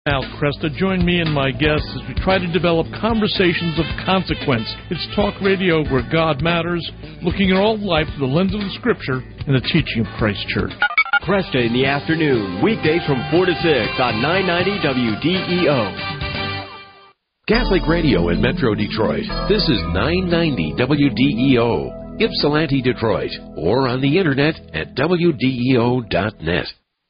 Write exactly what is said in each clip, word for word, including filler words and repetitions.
Al Kresta, join me and my guests as we try to develop conversations of consequence. It's talk radio where God matters, looking at all life through the lens of the Scripture and the teaching of Christ Church. Kresta in the afternoon, weekdays from four to six on nine ninety W D E O. Catholic Radio in Metro Detroit. This is nine ninety W D E O, Ypsilanti, Detroit, or on the internet at W D E O dot net.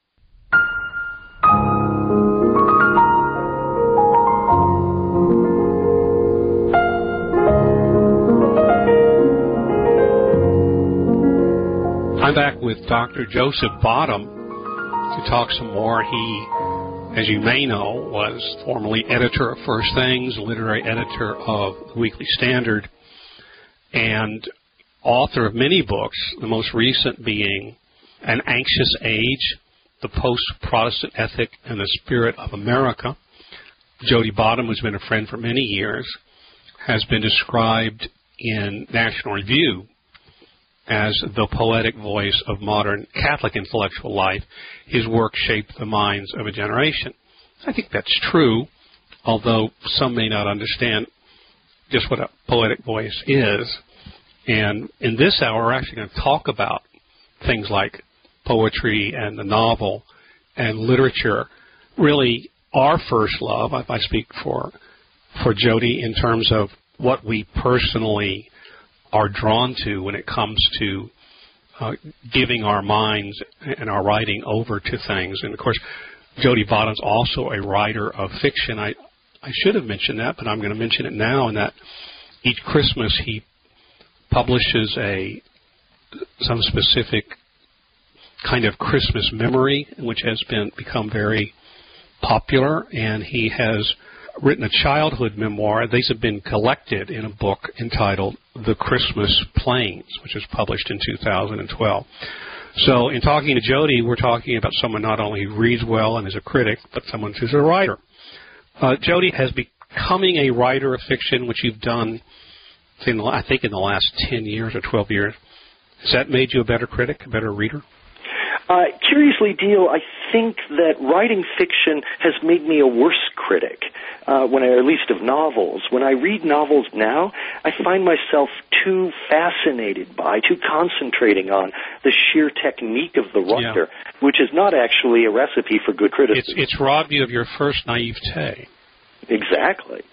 I'm back with Doctor Joseph Bottom to talk some more. He, as you may know, was formerly editor of First Things, literary editor of the Weekly Standard, and author of many books, the most recent being An Anxious Age, The Post-Protestant Ethic and the Spirit of America. Jody Bottom, who's been a friend for many years, has been described in National Review as the poetic voice of modern Catholic intellectual life. His work shaped the minds of a generation. I think that's true, although some may not understand just what a poetic voice is. And in this hour, we're actually going to talk about things like poetry and the novel and literature. Really, our first love, if I speak for, for Jody, in terms of what we personally are drawn to when it comes to uh, giving our minds and our writing over to things. And, of course, Jody Bottom's also a writer of fiction. I, I should have mentioned that, but I'm going to mention it now, in that each Christmas he publishes a some specific kind of Christmas memory, which has been become very popular, and he has written a childhood memoir. These have been collected in a book entitled The Christmas Plains, which was published in two thousand twelve. So in talking to Jody, we're talking about someone not only who reads well and is a critic, but someone who's a writer. Uh, Jody has becoming a writer of fiction, which you've done, I think, in the last ten years or twelve years. Has that made you a better critic, a better reader? Uh, curiously, Dio, I think that writing fiction has made me a worse critic, uh, when I, or at least of novels. When I read novels now, I find myself too fascinated by, too concentrating on the sheer technique of the writer, yeah. which is not actually a recipe for good criticism. It's, it's robbed you of your first naivete. Exactly.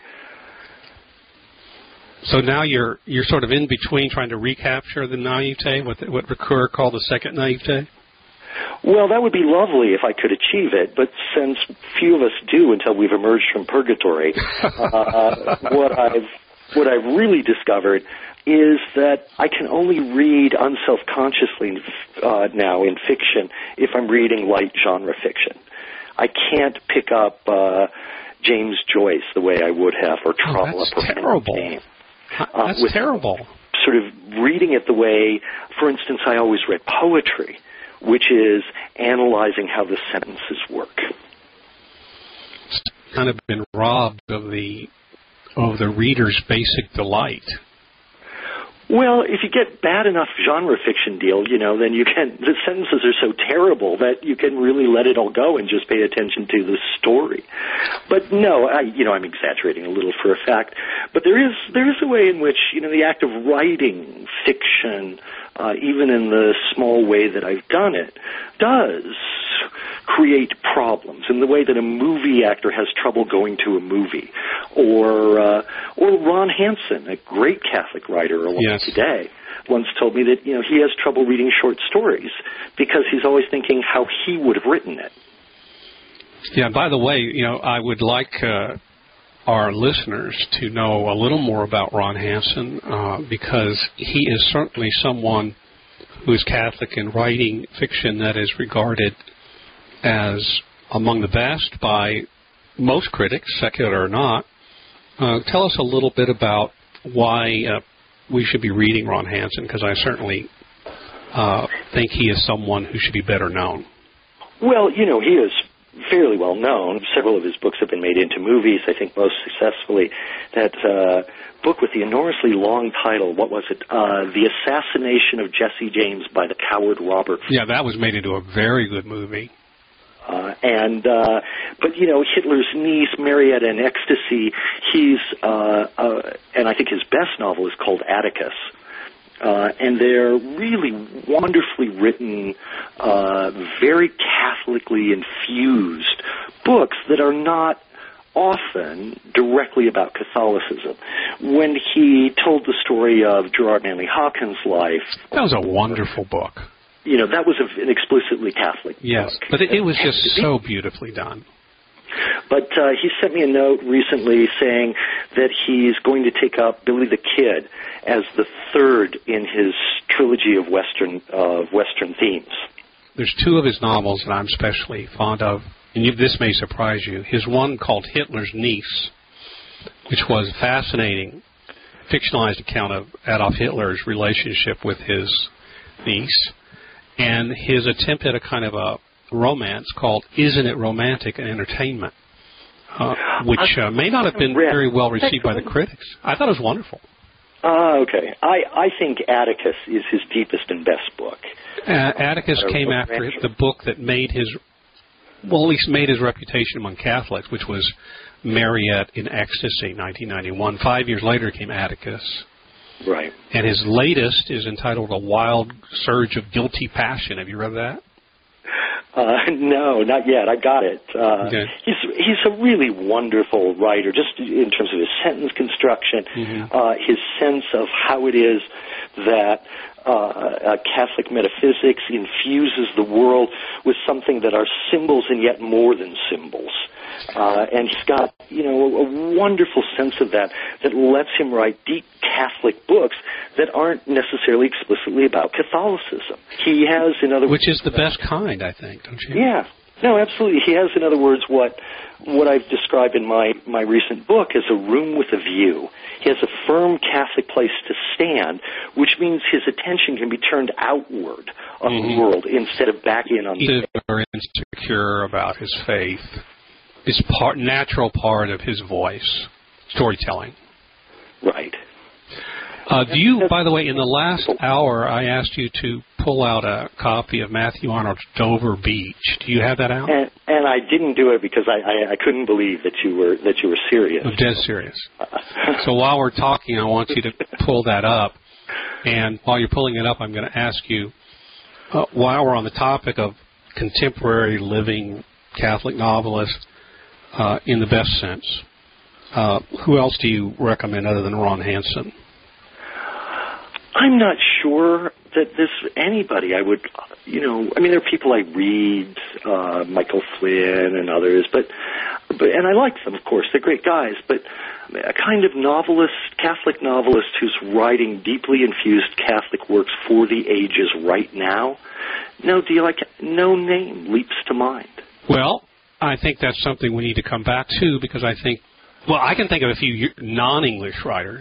So now you're you're sort of in between, trying to recapture the naivete, what what Ricoeur called the second naivete? Well, that would be lovely if I could achieve it, but since few of us do until we've emerged from purgatory, uh, what I've what I've really discovered is that I can only read unselfconsciously uh, now in fiction if I'm reading light genre fiction. I can't pick up uh, James Joyce the way I would have, or Trollope. Oh, that's terrible. Game. That's uh, terrible. Sort of reading it the way, for instance, I always read poetry, which is analyzing how the sentences work. It's kind of been robbed of the of the reader's basic delight. Well, if you get bad enough genre fiction deal, you know, then you can, the sentences are so terrible that you can really let it all go and just pay attention to the story. But no, I, you know, I'm exaggerating a little for a fact, but there is, there is a way in which, you know, the act of writing fiction, uh, even in the small way that I've done it, does create problems in the way that a movie actor has trouble going to a movie. Or uh, or Ron Hansen, a great Catholic writer alive yes. today, once told me that, you know, he has trouble reading short stories because he's always thinking how he would have written it. Yeah, by the way, you know, I would like uh, our listeners to know a little more about Ron Hansen, uh, because he is certainly someone who is Catholic in writing fiction that is regarded as among the best by most critics, secular or not. Uh, tell us a little bit about why uh, we should be reading Ron Hansen, because I certainly uh, think he is someone who should be better known. Well, you know, he is fairly well known. Several of his books have been made into movies, I think most successfully. That uh, book with the enormously long title, what was it? Uh, The Assassination of Jesse James by the Coward Robert. Yeah, that was made into a very good movie. Uh, and uh, but you know, Hitler's Niece, Marietta in Ecstasy. He's uh, uh, and I think his best novel is called Atticus. Uh, and they're really wonderfully written, uh, very Catholically infused books that are not often directly about Catholicism. When he told the story of Gerard Manley Hopkins' life... That was a wonderful book. You know, that was a, an explicitly Catholic yes, book. Yes, but it, it was just so beautifully done. But uh, he sent me a note recently saying that he's going to take up Billy the Kid as the third in his trilogy of Western uh, Western themes. There's two of his novels that I'm especially fond of, and you, this may surprise you. His one called Hitler's Niece, which was a fascinating, fictionalized account of Adolf Hitler's relationship with his niece, and his attempt at a kind of a romance called Isn't It Romantic and Entertainment, uh, which uh, may not have been very well received by the critics. I thought it was wonderful. Ah, uh, okay. I, I think Atticus is his deepest and best book. Uh, Atticus uh, came after his, the book that made his, well, at least made his reputation among Catholics, which was Mariette in Ecstasy, nineteen ninety-one. Five years later came Atticus. Right. And his latest is entitled A Wild Surge of Guilty Passion. Have you read that? Uh, no, not yet. I got it. Uh, okay. He's he's a really wonderful writer, just in terms of his sentence construction, mm-hmm. uh, his sense of how it is that uh, uh, Catholic metaphysics infuses the world with something that are symbols and yet more than symbols. Uh, and he's got, you know, a, a wonderful sense of that that lets him write deep Catholic books that aren't necessarily explicitly about Catholicism. He has, in other words... Which is the best kind, I think, don't you? Yeah. No, absolutely. He has, in other words, what what I've described in my, my recent book as a room with a view. He has a firm Catholic place to stand, which means his attention can be turned outward on mm-hmm. the world instead of back in on He's the... He's very insecure about his faith. It's part natural part of his voice, storytelling. Right. Uh, do you, by the way, in the last hour, I asked you to pull out a copy of Matthew Arnold's Dover Beach. Do you have that out? And, and I didn't do it because I, I, I couldn't believe that you were that you were serious. I'm dead serious. So while we're talking, I want you to pull that up. And while you're pulling it up, I'm going to ask you, uh, while we're on the topic of contemporary living Catholic novelists, uh, in the best sense, uh, who else do you recommend other than Ron Hansen? I'm not sure that there's anybody I would, you know, I mean, there are people I read, uh, Michael Flynn and others, but, but, and I like them, of course, they're great guys, but a kind of novelist, Catholic novelist who's writing deeply infused Catholic works for the ages right now, no deal, like, no name leaps to mind. Well, I think that's something we need to come back to because I think, well, I can think of a few non-English writers,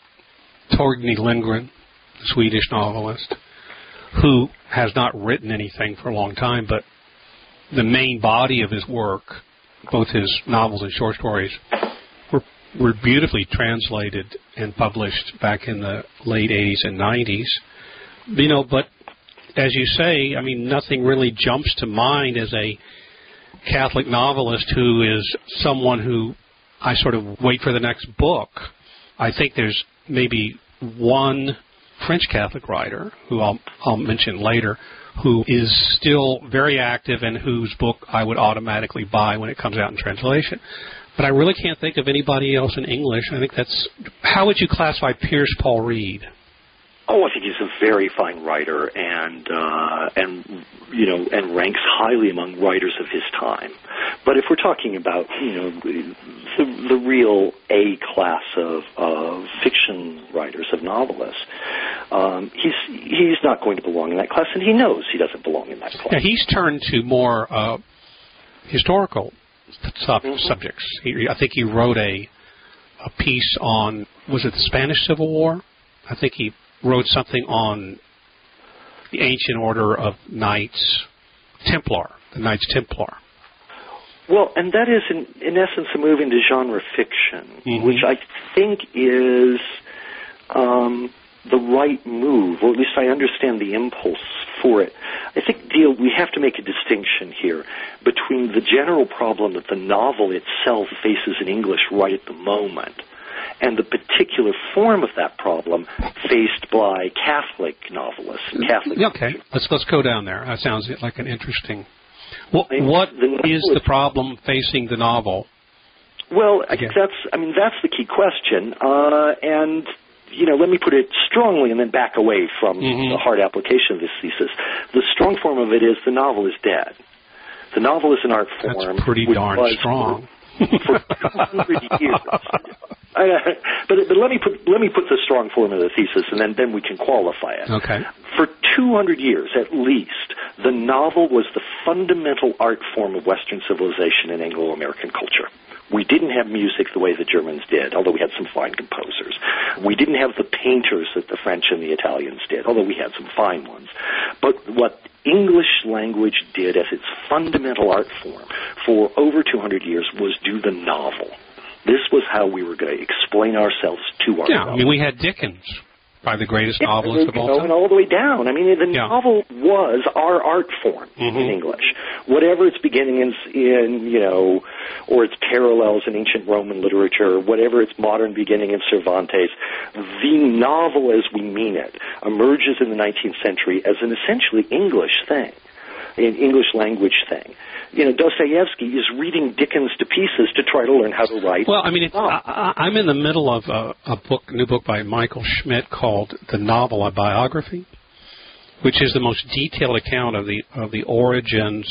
Torgny Lindgren, Swedish novelist, who has not written anything for a long time, but the main body of his work, both his novels and short stories, were, were beautifully translated and published back in the late eighties and nineties. You know, but as you say, I mean, nothing really jumps to mind as a Catholic novelist who is someone who I sort of wait for the next book. I think there's maybe one French Catholic writer, who I'll, I'll mention later, who is still very active and whose book I would automatically buy when it comes out in translation. But I really can't think of anybody else in English. I think that's... How would you classify Piers Paul Reed? Oh, I think he's a very fine writer, and uh, and you know, and ranks highly among writers of his time. But if we're talking about, you know, the, the real A class of, of fiction writers, of novelists, um, he's he's not going to belong in that class, and he knows he doesn't belong in that class. Yeah, he's turned to more uh, historical sub- mm-hmm. subjects. He, I think he wrote a a piece on, was it the Spanish Civil War? I think he wrote something on the ancient order of Knights Templar, the Knights Templar. Well, and that is, in, in essence, a move into genre fiction, mm-hmm. which I think is um, the right move, or at least I understand the impulse for it. I think, Deal, we have to make a distinction here between the general problem that the novel itself faces in English right at the moment and the particular form of that problem faced by Catholic novelists and Catholic. Okay, let's let's go down there. That sounds like an interesting. What I mean, what the is the problem facing the novel? Well, I think that's I mean that's the key question, uh, and you know, let me put it strongly and then back away from mm-hmm. the hard application of this thesis. The strong form of it is the novel is dead. The novel is an art form. That's pretty darn strong. For, for two hundred years. I, but but let me put let me put the strong form of the thesis, and then, then we can qualify it. Okay. For two hundred years, at least, the novel was the fundamental art form of Western civilization and Anglo-American culture. We didn't have music the way the Germans did, although we had some fine composers. We didn't have the painters that the French and the Italians did, although we had some fine ones. But what English language did as its fundamental art form for over two hundred years was do the novel. This was how we were going to explain ourselves to our Yeah, novel. I mean, we had Dickens, probably the greatest yeah, novelist of all going time. all the way down. I mean, the yeah. novel was our art form mm-hmm. in English. Whatever its beginnings in, you know, or its parallels in ancient Roman literature, whatever its modern beginning in Cervantes, the novel as we mean it emerges in the nineteenth century as an essentially English thing, an English language thing. You know, Dostoevsky is reading Dickens to pieces to try to learn how to write. Well, I mean, it's, I, I'm in the middle of a, a book, a new book by Michael Schmidt called The Novel, a Biography, which is the most detailed account of the of the origins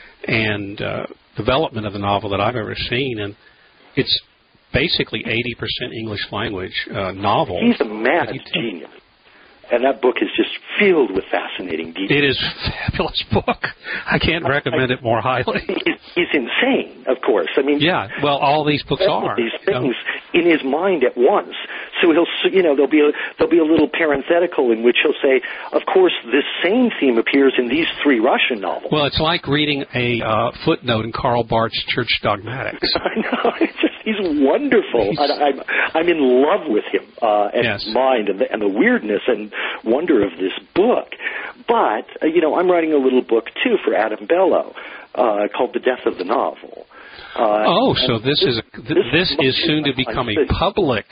and uh, development of the novel that I've ever seen, and it's basically eighty percent English language uh, novel. He's a mad genius. And that book is just filled with fascinating details. It is a fabulous book. I can't recommend it more highly. He's, he's insane, of course. I mean, yeah. Well, all these books are. These things you know. in his mind at once. So he'll, you know, there'll be a there'll be a little parenthetical in which he'll say, "Of course, this same theme appears in these three Russian novels." Well, it's like reading a uh, footnote in Karl Barth's Church Dogmatics. I know. It's just, he's wonderful. He's... I, I'm I'm in love with him uh, and yes. his mind and the, and the weirdness and wonder of this book. But uh, you know, I'm writing a little book too for Adam Bellow uh, called "The Death of the Novel." Uh, oh, so this, this is a, th- this, this is soon to become a public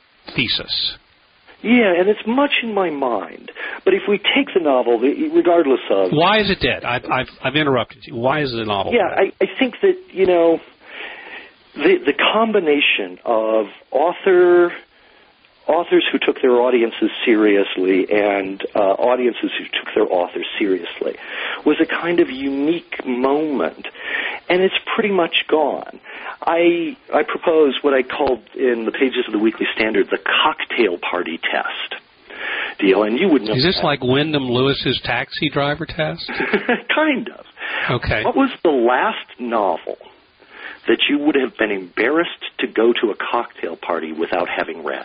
thesis. Yeah, and it's much in my mind. But if we take the novel, regardless of... Why is it dead? I've, I've, I've interrupted you. Why is the novel yeah, dead? I, I think that, you know, the the combination of author... authors who took their audiences seriously and uh, audiences who took their authors seriously was a kind of unique moment, and it's pretty much gone. I I propose what I called in the pages of the Weekly Standard the cocktail party test. Deal, and you would know. Is this that. like Wyndham Lewis's Taxi Driver test? Kind of. Okay. What was the last novel that you would have been embarrassed to go to a cocktail party without having read?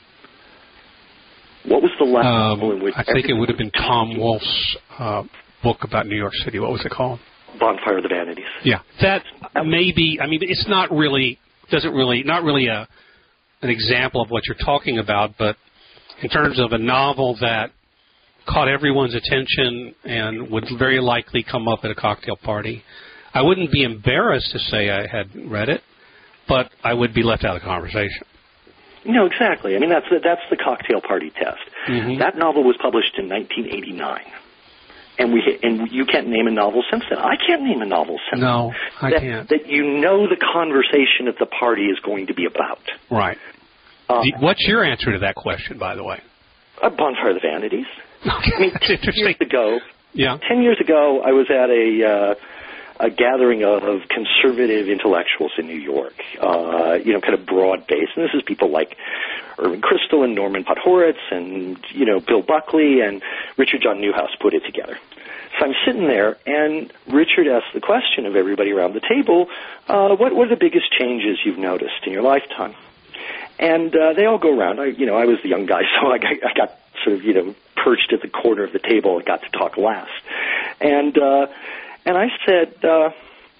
What was the last um, novel in which... I think it would have been Tom Wolfe's uh, book about New York City. What was it called? Bonfire of the Vanities. Yeah. That may be... I mean, it's not really... doesn't really... not really a an example of what you're talking about, but in terms of a novel that caught everyone's attention and would very likely come up at a cocktail party, I wouldn't be embarrassed to say I had read it, but I would be left out of the conversation. No, exactly. I mean, that's the, that's the cocktail party test. Mm-hmm. That novel was published in nineteen eighty-nine, and we and you can't name a novel since then. I can't name a novel since no, then. No, I that, can't. That you know the conversation at the party is going to be about. Right. Uh, What's your answer to that question, by the way? A Bonfire of the Vanities. Okay. I mean, That's ten interesting. years ago, yeah. ten years ago, I was at a... Uh, a gathering of, of conservative intellectuals in New York, uh, you know, kind of broad-based. And this is people like Irving Kristol and Norman Podhoretz and, you know, Bill Buckley and Richard John Newhouse put it together. So I'm sitting there, and Richard asked the question of everybody around the table, uh, what, what are the biggest changes you've noticed in your lifetime? And uh, they all go around. I, you know, I was the young guy, so I got, I got sort of, you know, perched at the corner of the table and got to talk last. And... Uh, And I said, uh,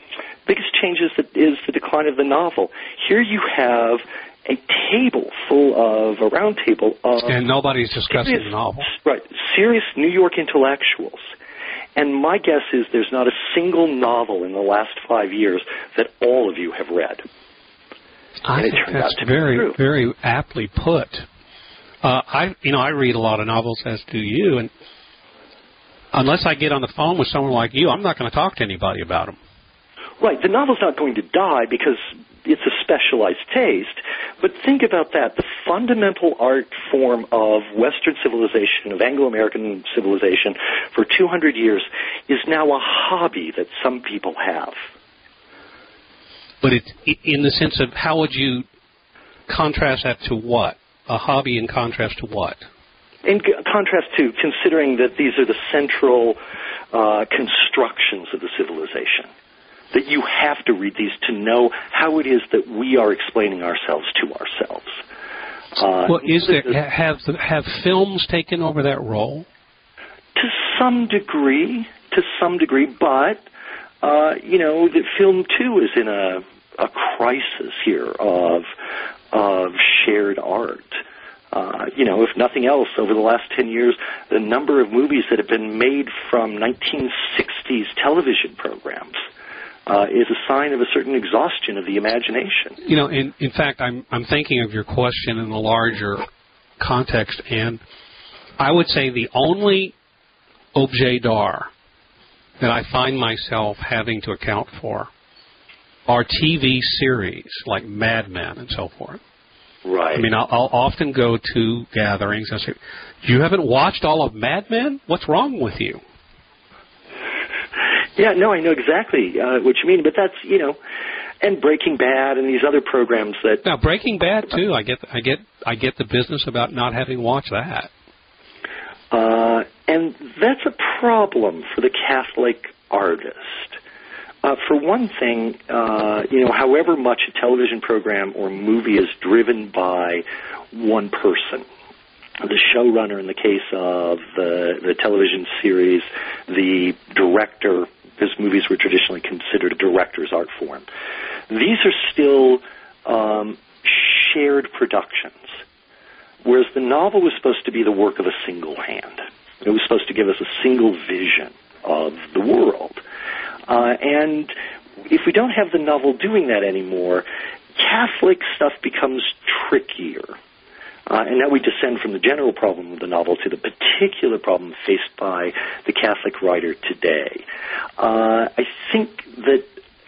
biggest change is the, is the decline of the novel. Here you have a table full of, a round table of... And nobody's discussing serious, the novel. Right, serious New York intellectuals. And my guess is there's not a single novel in the last five years that all of you have read. I think that's very, very aptly put. Uh, I, you know, I read a lot of novels, as do you, and unless I get on the phone with someone like you, I'm not going to talk to anybody about them. Right. The novel's not going to die because it's a specialized taste. But think about that. The fundamental art form of Western civilization, of Anglo-American civilization for two hundred years is now a hobby that some people have. But it, in the sense of how would you contrast that to what? A hobby in contrast to what? In contrast to considering that these are the central uh, constructions of the civilization. That you have to read these to know how it is that we are explaining ourselves to ourselves. Uh, well, is there have have films taken over that role? To some degree, to some degree, but uh, you know, the film too is in a a crisis here of of shared art. Uh, you know, if nothing else, over the last ten years, the number of movies that have been made from nineteen sixties television programs. Uh, is a sign of a certain exhaustion of the imagination. You know, in, in fact, I'm I'm thinking of your question in a larger context, and I would say the only objet d'art that I find myself having to account for are T V series like Mad Men and so forth. Right. I mean, I'll, I'll often go to gatherings and say, "You haven't watched all of Mad Men? What's wrong with you?" Yeah, no, I know exactly uh, what you mean, but that's, you know, and Breaking Bad and these other programs that... Now, Breaking Bad, too, I get I get, I get the business about not having watched that. Uh, and that's a problem for the Catholic artist. Uh, for one thing, uh, you know, however much a television program or movie is driven by one person, the showrunner in the case of the, the television series, the director, because movies were traditionally considered a director's art form. These are still um, shared productions, whereas the novel was supposed to be the work of a single hand. It was supposed to give us a single vision of the world. Uh, and if we don't have the novel doing that anymore, Catholic stuff becomes trickier. Uh, and now we descend from the general problem of the novel to the particular problem faced by the Catholic writer today. Uh, I think that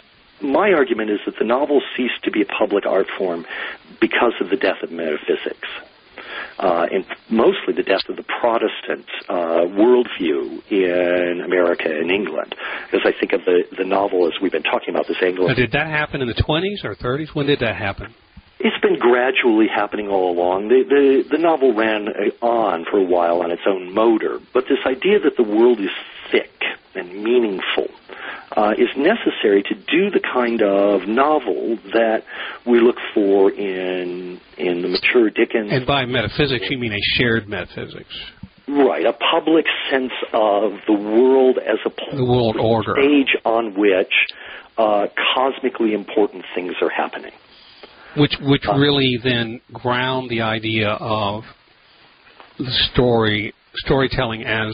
my argument is that the novel ceased to be a public art form because of the death of metaphysics, uh, and mostly the death of the Protestant uh, worldview in America and England. As I think of the, the novel, as we've been talking about this Anglo... Now, did that happen in the twenties or thirties? When did that happen? It's been gradually happening all along. The, the, the novel ran on for a while on its own motor, but this idea that the world is thick and meaningful uh, is necessary to do the kind of novel that we look for in in the mature Dickens. And by metaphysics, you mean a shared metaphysics. Right, a public sense of the world as a pl- the world order. stage on which uh, cosmically important things are happening. Which which really then ground the idea of the story storytelling as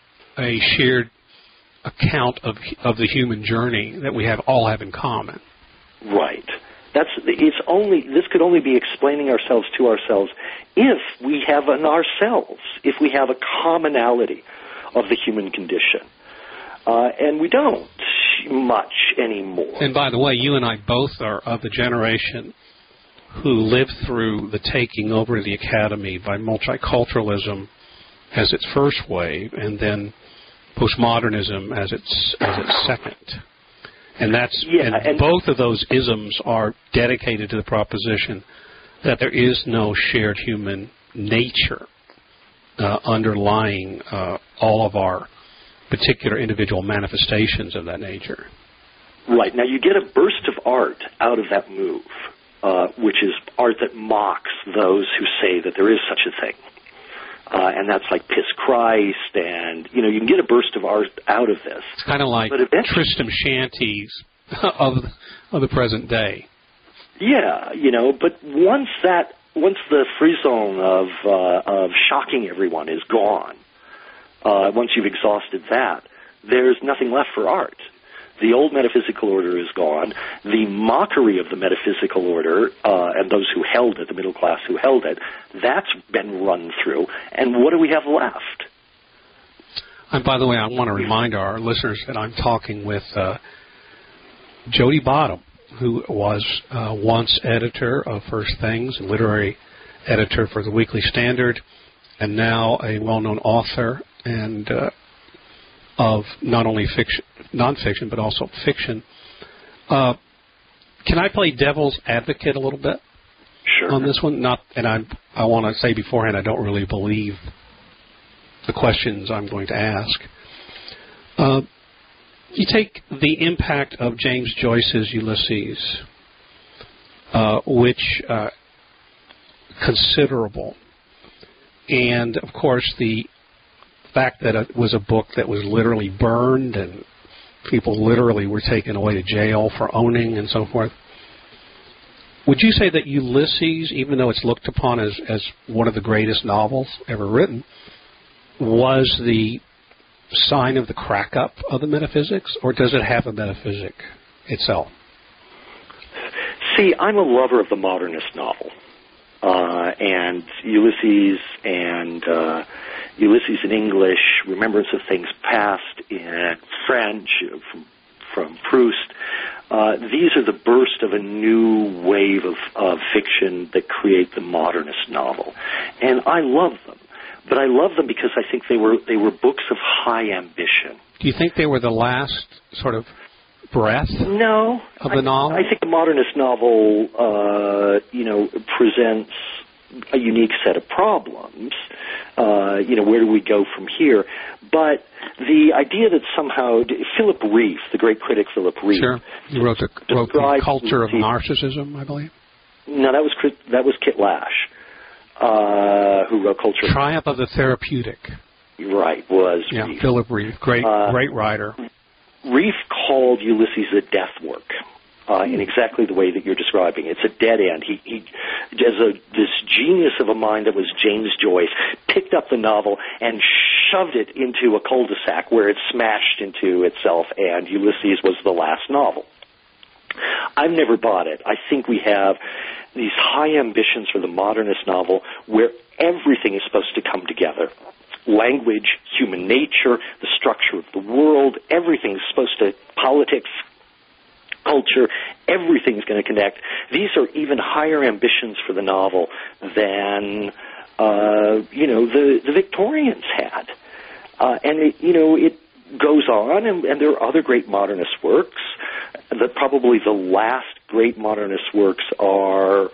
a shared account of of the human journey that we have all have in common. Right. That's it's only this could only be explaining ourselves to ourselves if we have an ourselves, if we have a commonality of the human condition. Uh, and we don't much anymore. And by the way, you and I both are of the generation who lived through the taking over of the academy by multiculturalism as its first wave, and then postmodernism as its as its second. And that's yeah, and, and both of those isms are dedicated to the proposition that there is no shared human nature uh, underlying uh, all of our particular individual manifestations of that nature. Right. Now you get a burst of art out of that move. Uh, which is art that mocks those who say that there is such a thing. Uh, and that's like Piss Christ, and, you know, you can get a burst of art out of this. It's kind of like Tristram Shandy's of of the present day. Yeah, you know, but once that, once the frisson of uh, of shocking everyone is gone, uh, once you've exhausted that, there's nothing left for art. The old metaphysical order is gone. The mockery of the metaphysical order uh, and those who held it, the middle class who held it, that's been run through. And what do we have left? And by the way, I want to remind our listeners that I'm talking with uh, Jody Bottom, who was uh, once editor of First Things and literary editor for the Weekly Standard, and now a well-known author and uh, of not only fiction, nonfiction, but also fiction. Uh, can I play devil's advocate a little bit Sure. on this one? Not, and I I want to say beforehand, I don't really believe the questions I'm going to ask. Uh, you take the impact of James Joyce's Ulysses, uh, which uh, considerable, and of course the fact that it was a book that was literally burned and people literally were taken away to jail for owning and so forth. Would you say that Ulysses, even though it's looked upon as, as one of the greatest novels ever written, was the sign of the crack-up of the metaphysics, or does it have a metaphysic itself? See, I'm a lover of the modernist novel. Uh, and Ulysses and uh, Ulysses in English, Remembrance of Things Past in French, from, from Proust. Uh, these are the burst of a new wave of, of fiction that create the modernist novel. And I love them. But I love them because I think they were they were books of high ambition. Do you think they were the last sort of breath no, of the I, novel? I think the modernist novel, uh, you know, presents a unique set of problems. Uh, you know, where do we go from here? But the idea that somehow Philip Reef, the great critic Philip Reef, sure, he wrote the, wrote the Culture of Narcissism, I believe. No, that was that was Kit Lash, uh, who wrote Culture. Triumph of the Therapeutic. Right, was yeah, Reef. Philip Reef, great, uh, great writer. Reef called Ulysses a death work, uh, in exactly the way that you're describing. It's a dead end. He, he, as a this genius of a mind that was James Joyce, picked up the novel and shoved it into a cul-de-sac where it smashed into itself, and Ulysses was the last novel. I've never bought it. I think we have these high ambitions for the modernist novel where everything is supposed to come together. Language, human nature, the structure of the world, everything's supposed to, politics, culture, everything's going to connect. These are even higher ambitions for the novel than, uh, you know, the, the Victorians had. Uh, and, it, you know, it goes on, and, and there are other great modernist works. The, probably the last great modernist works are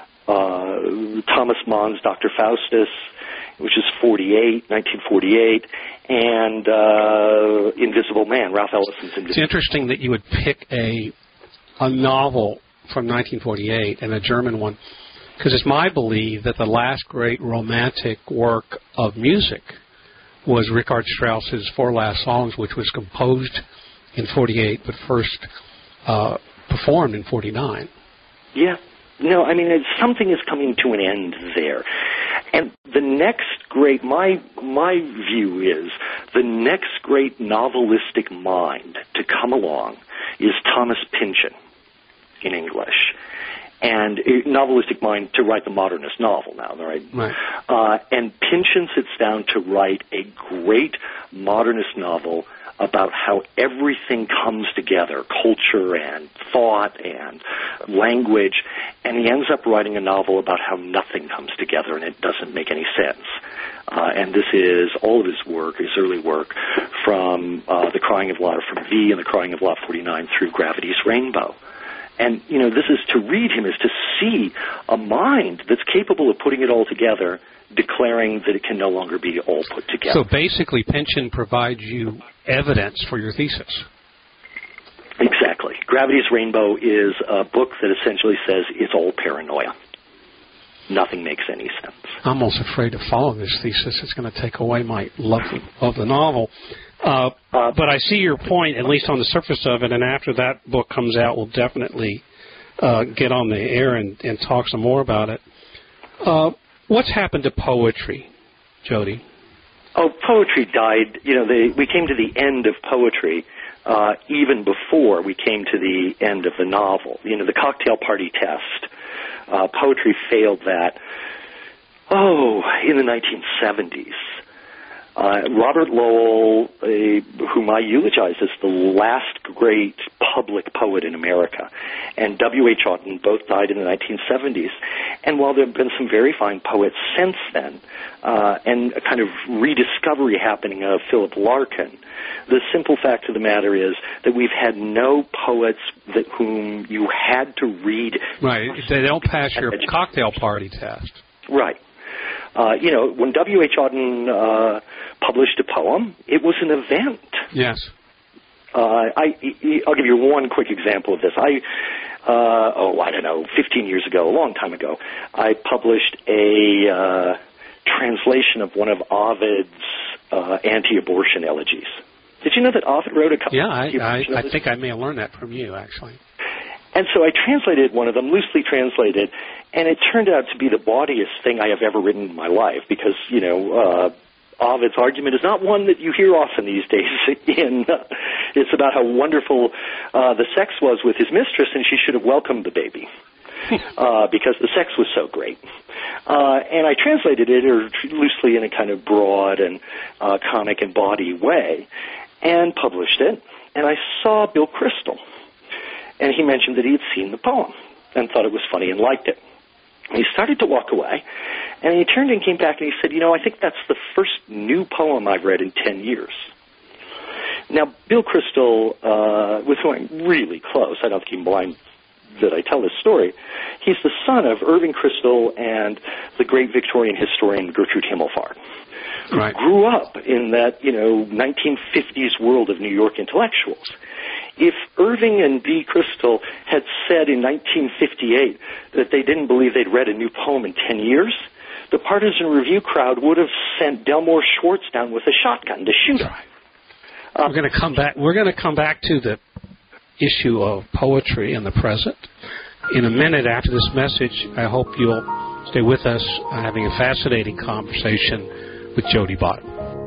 uh, Thomas Mann's Doctor Faustus, which is forty-eight, nineteen forty-eight, and uh, Invisible Man, Ralph Ellison's Invisible Man. It's interesting that you would pick a a novel from nineteen forty-eight and a German one, because it's my belief that the last great romantic work of music was Richard Strauss's Four Last Songs, which was composed in forty-eight, but first uh, performed in forty-nine. Yeah. No, I mean, it's, something is coming to an end there. And the next great, my my view is, the next great novelistic mind to come along is Thomas Pynchon in English. And a novelistic mind to write the modernist novel now, right? Right. Uh, and Pynchon sits down to write a great modernist novel about how everything comes together, culture and thought and language, and he ends up writing a novel about how nothing comes together and it doesn't make any sense. Uh, and this is all of his work, his early work, from uh, The Crying of Lot from V and The Crying of Lot forty-nine through Gravity's Rainbow. And, you know, this is to read him is to see a mind that's capable of putting it all together, declaring that it can no longer be all put together. So basically, Pynchon provides you evidence for your thesis. Exactly. Gravity's Rainbow is a book that essentially says it's all paranoia. Nothing makes any sense. I'm almost afraid to follow this thesis. It's going to take away my love of the novel. Uh, uh, but I see your point, at least on the surface of it, and after that book comes out, we'll definitely uh, get on the air and, and talk some more about it. Uh, what's happened to poetry, Jody? Oh, poetry died. You know, they, we came to the end of poetry uh, even before we came to the end of the novel. You know, the cocktail party test. Uh, poetry failed that, oh, in the nineteen seventies. Uh, Robert Lowell, uh, whom I eulogize as the last great public poet in America, and W H Auden both died in the nineteen seventies. And while there have been some very fine poets since then, uh, and a kind of rediscovery happening of Philip Larkin, the simple fact of the matter is that we've had no poets that whom you had to read. Right, they don't pass your cocktail party test. Right. Uh, you know, when W H Auden uh, published a poem, it was an event. Yes. Uh, I, I'll give you one quick example of this. I, uh, oh, I don't know, fifteen years ago, a long time ago, I published a uh, translation of one of Ovid's uh, anti-abortion elegies. Did you know that Ovid wrote a couple yeah, of I, I, I think I may have learned that from you, actually. And so I translated one of them, loosely translated, and it turned out to be the bawdiest thing I have ever written in my life because, you know, uh, Ovid's argument is not one that you hear often these days. In, uh, it's about how wonderful uh, the sex was with his mistress, and she should have welcomed the baby uh, because the sex was so great. Uh, and I translated it or loosely in a kind of broad and uh, comic and bawdy way and published it, and I saw Bill Kristol. And he mentioned that he had seen the poem and thought it was funny and liked it. And he started to walk away, and he turned and came back and he said, you know, I think that's the first new poem I've read in ten years. Now, Bill Kristol, uh, with whom I'm really close, I don't think he's blind that I tell this story, he's the son of Irving Kristol and the great Victorian historian Gertrude Himmelfarb, who right. grew up in that, you know, nineteen fifties world of New York intellectuals. If Irving and B. Kristol had said in nineteen fifty-eight that they didn't believe they'd read a new poem in ten years, the Partisan Review crowd would have sent Delmore Schwartz down with a shotgun to shoot him. Uh, we're going to come back. We're going to come back to the issue of poetry in the present in a minute after this message. I hope you'll stay with us, uh, having a fascinating conversation with Jody Bottom.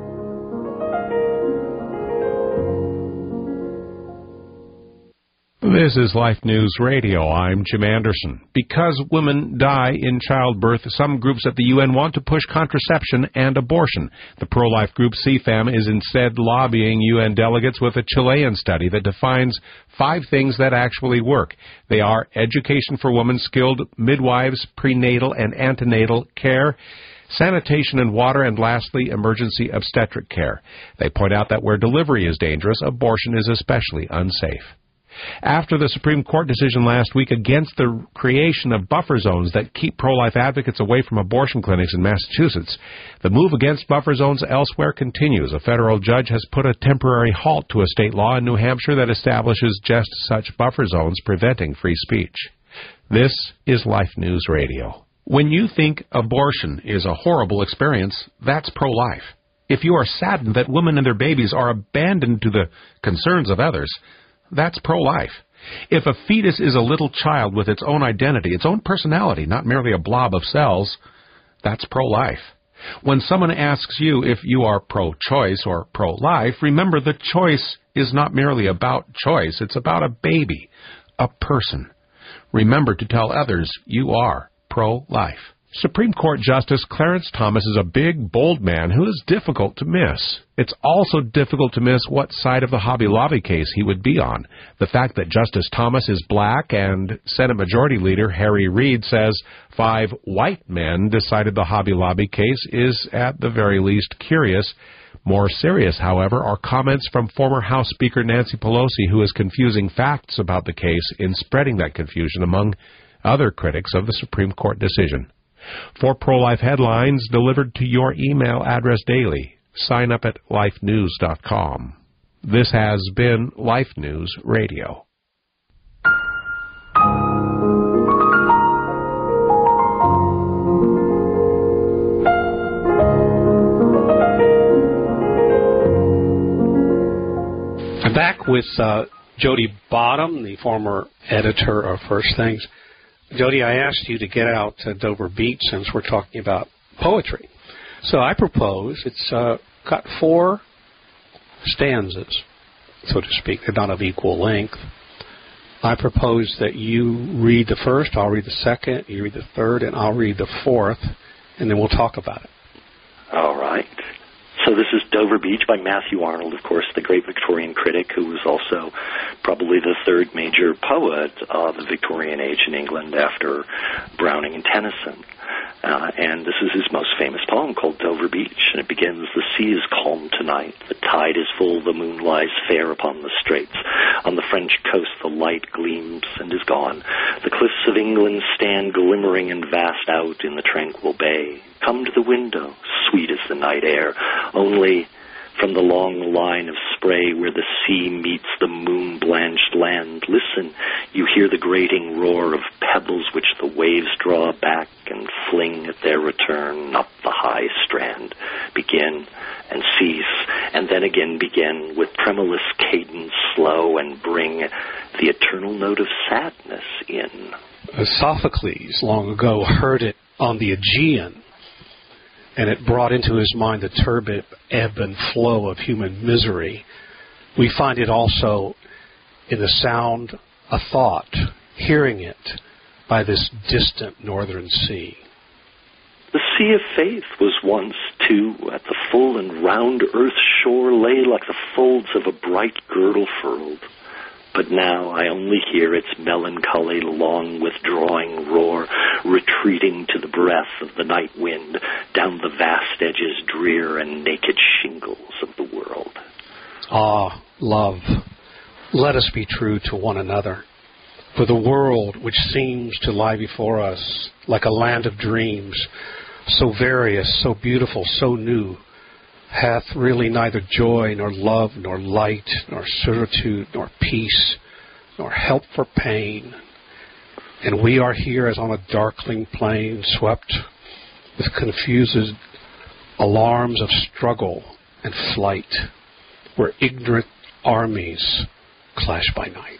This is Life News Radio. I'm Jim Anderson. Because women die in childbirth, some groups at the U N want to push contraception and abortion. The pro-life group C FAM is instead lobbying U N delegates with a Chilean study that defines five things that actually work. They are education for women, skilled midwives, prenatal and antenatal care, sanitation and water, and lastly, emergency obstetric care. They point out that where delivery is dangerous, abortion is especially unsafe. After the Supreme Court decision last week against the creation of buffer zones that keep pro-life advocates away from abortion clinics in Massachusetts, the move against buffer zones elsewhere continues. A federal judge has put a temporary halt to a state law in New Hampshire that establishes just such buffer zones preventing free speech. This is Life News Radio. When you think abortion is a horrible experience, that's pro-life. If you are saddened that women and their babies are abandoned to the concerns of others, that's pro-life. If a fetus is a little child with its own identity, its own personality, not merely a blob of cells, that's pro-life. When someone asks you if you are pro-choice or pro-life, remember the choice is not merely about choice. It's about a baby, a person. Remember to tell others you are pro-life. Supreme Court Justice Clarence Thomas is a big, bold man who is difficult to miss. It's also difficult to miss what side of the Hobby Lobby case he would be on. The fact that Justice Thomas is black and Senate Majority Leader Harry Reid says five white men decided the Hobby Lobby case is at the very least curious. More serious, however, are comments from former House Speaker Nancy Pelosi, who is confusing facts about the case in spreading that confusion among other critics of the Supreme Court decision. For pro-life headlines delivered to your email address daily, sign up at life news dot com. This has been Life News Radio. with uh, Jody Bottom, the former editor of First Things. Jody, I asked you to get out uh, Dover Beach since we're talking about poetry. So I propose, it's uh, got four stanzas, so to speak. They're not of equal length. I propose that you read the first, I'll read the second, you read the third, and I'll read the fourth, and then we'll talk about it. All right. So this is Dover Beach by Matthew Arnold, of course, the great Victorian critic who was also probably the third major poet of the Victorian age in England after Browning and Tennyson. Uh, and this is his most famous poem called Dover Beach. And it begins, the sea is calm tonight, the tide is full, the moon lies fair upon the straits. On the French coast the light gleams and is gone. The cliffs of England stand glimmering and vast out in the tranquil bay. Come to the window, sweet is the night air, only from the long line of spray where the sea meets the moon-blanched land, listen, you hear the grating roar of pebbles which the waves draw back and fling at their return up the high strand, begin and cease, and then again begin with tremulous cadence slow and bring the eternal note of sadness in. Sophocles long ago heard it on the Aegean, and it brought into his mind the turbid ebb and flow of human misery. We find it also in the sound of thought, hearing it by this distant northern sea. The sea of faith was once, too, at the full and round earth's shore lay like the folds of a bright girdle furled. But now I only hear its melancholy, long withdrawing roar, retreating to the breath of the night wind down the vast edges drear and naked shingles of the world. Ah, love, let us be true to one another. For the world which seems to lie before us like a land of dreams, so various, so beautiful, so new, hath really neither joy, nor love, nor light, nor certitude, nor peace, nor help for pain. And we are here as on a darkling plain, swept with confused alarms of struggle and flight, where ignorant armies clash by night.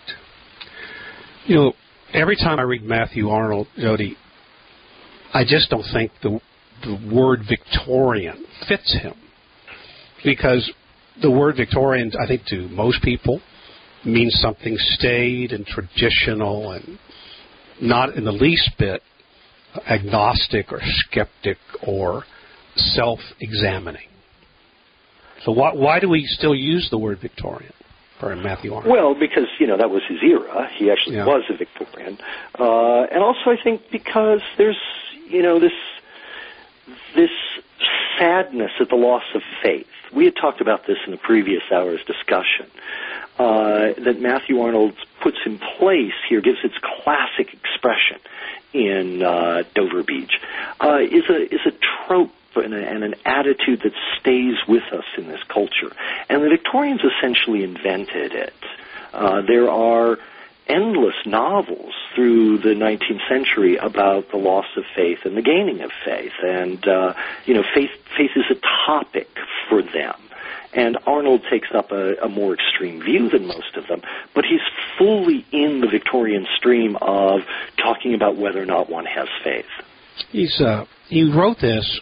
You know, every time I read Matthew Arnold, Jody, I just don't think the, the word Victorian fits him. Because the word Victorian, I think to most people, means something staid and traditional and not in the least bit agnostic or skeptic or self-examining. So why, why do we still use the word Victorian for Matthew Arnold? Well, because, you know, that was his era. He actually yeah. was a Victorian. Uh, and also I think because there's, you know, this this sadness at the loss of faith. We had talked about this in the previous hour's discussion, uh, that Matthew Arnold puts in place here, gives its classic expression in uh, Dover Beach, uh, is a is a trope and, a, and an attitude that stays with us in this culture. And the Victorians essentially invented it. Uh, there are endless novels through the nineteenth century about the loss of faith and the gaining of faith. And, uh, you know, faith, faith is a topic for them. And Arnold takes up a, a more extreme view than most of them, but he's fully in the Victorian stream of talking about whether or not one has faith. He's uh, he wrote this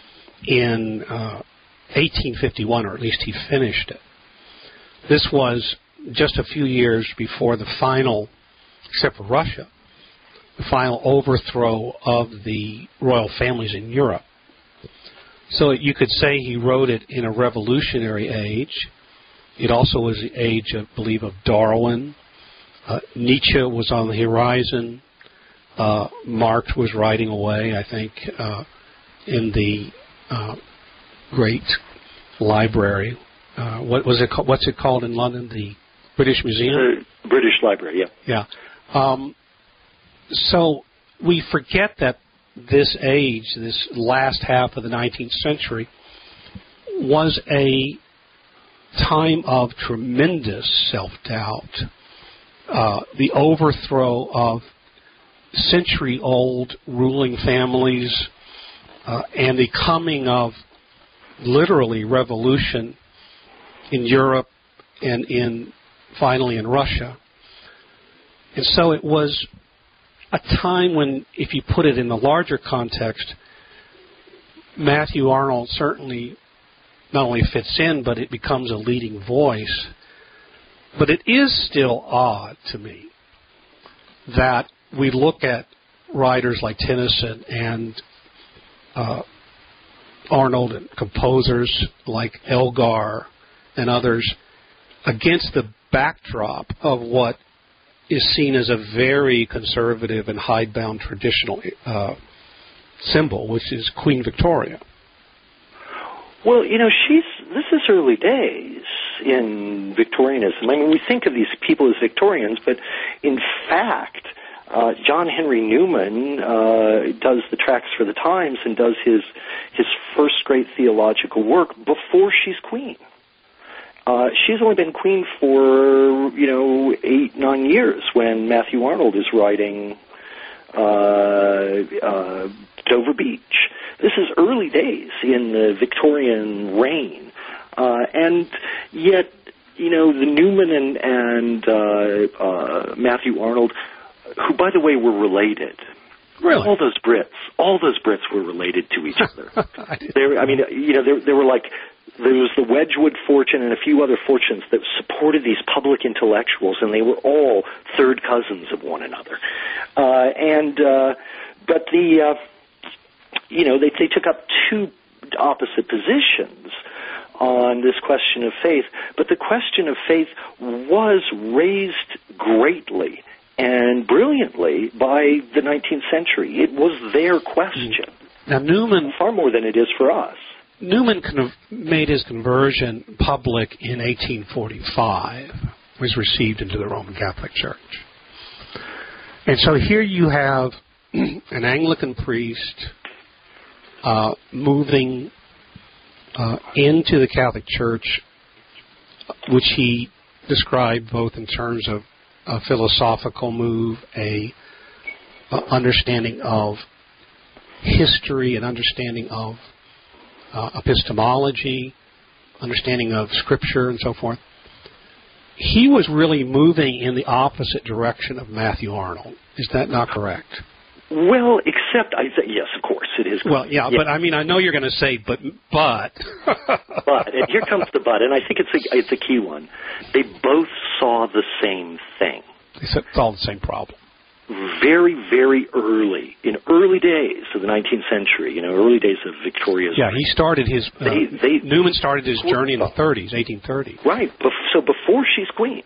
in uh, eighteen fifty-one, or at least he finished it. This was just a few years before the final, except for Russia, the final overthrow of the royal families in Europe. So you could say he wrote it in a revolutionary age. It also was the age, I believe, of Darwin. Uh, Nietzsche was on the horizon. Uh, Marx was riding away, I think, uh, in the uh, great library. Uh, what was it? Ca- what's it called in London? The British Museum? The British Library, yeah. Yeah. Um, so we forget that this age, this last half of the nineteenth century, was a time of tremendous self-doubt. Uh, the overthrow of century-old ruling families uh, and the coming of literally revolution in Europe and in finally in Russia. And so it was a time when, if you put it in the larger context, Matthew Arnold certainly not only fits in, but it becomes a leading voice. But it is still odd to me that we look at writers like Tennyson and uh, Arnold and composers like Elgar and others against the backdrop of what is seen as a very conservative and hidebound traditional uh, symbol, which is Queen Victoria. Well, you know, she's this is early days in Victorianism. I mean, we think of these people as Victorians, but in fact, uh, John Henry Newman uh, does the Tracts for the Times and does his his first great theological work before she's queen. Uh, she's only been queen for, you know, eight, nine years when Matthew Arnold is writing uh, uh, Dover Beach. This is early days in the Victorian reign. Uh, and yet, you know, the Newman and, and uh, uh, Matthew Arnold, who, by the way, were related. Really? All those Brits, all those Brits were related to each other. I, there, I mean, you know, there, there were like, there was the Wedgwood fortune and a few other fortunes that supported these public intellectuals, and they were all third cousins of one another. Uh, and, uh, but the, uh, you know, they, they took up two opposite positions on this question of faith, but the question of faith was raised greatly and brilliantly by the nineteenth century. It was their question. Now, Newman, far more than it is for us. Newman con- made his conversion public in eighteen forty-five, was received into the Roman Catholic Church. And so here you have an Anglican priest uh, moving uh, into the Catholic Church, which he described both in terms of a philosophical move, a, a understanding of history, an understanding of Uh, epistemology, understanding of Scripture, and so forth. He was really moving in the opposite direction of Matthew Arnold. Is that not correct? Well, except, I th- yes, of course, it is. Well, yeah, yeah, but I mean, I know you're going to say, but, but. But, and here comes the but, and I think it's a, it's a key one. They both saw the same thing. They saw the same problem. Very, very early, in early days of the nineteenth century, you know, early days of Victoria's. Yeah, he started his, uh, they, they, Newman started his journey in the thirties, eighteen thirty. Right, so before she's queen.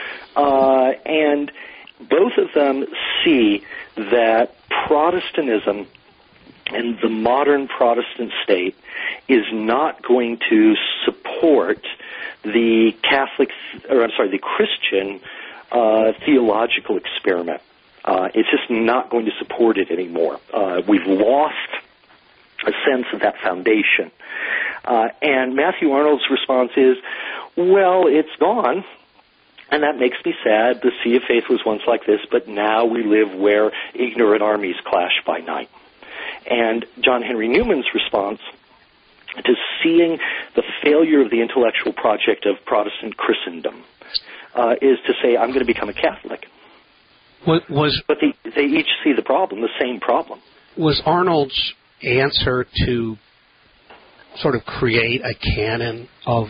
Uh, and both of them see that Protestantism and the modern Protestant state is not going to support the Catholic, or I'm sorry, the Christian uh, theological experiment. Uh, it's just not going to support it anymore. Uh, we've lost a sense of that foundation. Uh, and Matthew Arnold's response is, well, it's gone, and that makes me sad. The sea of faith was once like this, but now we live where ignorant armies clash by night. And John Henry Newman's response to seeing the failure of the intellectual project of Protestant Christendom uh, is to say, I'm going to become a Catholic. What was, but they, they each see the problem, the same problem. Was Arnold's answer to sort of create a canon of